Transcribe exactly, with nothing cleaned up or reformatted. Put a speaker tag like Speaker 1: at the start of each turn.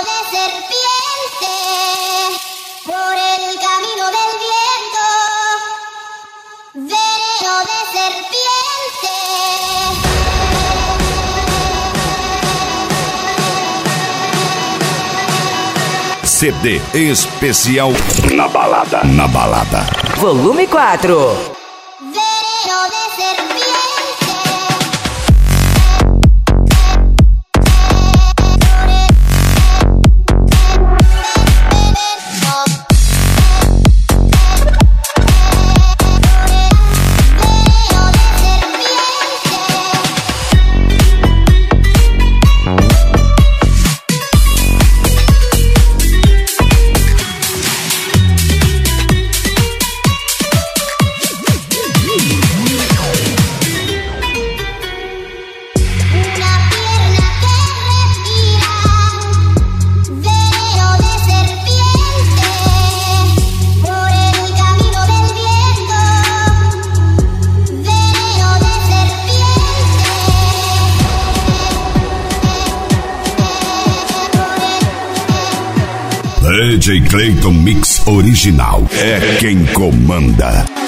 Speaker 1: de serpiente por el camino del viento. Veneno de serpiente.
Speaker 2: C D especial Na Balada. Na Balada.
Speaker 3: Volume quatro.
Speaker 1: Veneno de serpiente.
Speaker 2: D J Clayton Mix Original é quem comanda.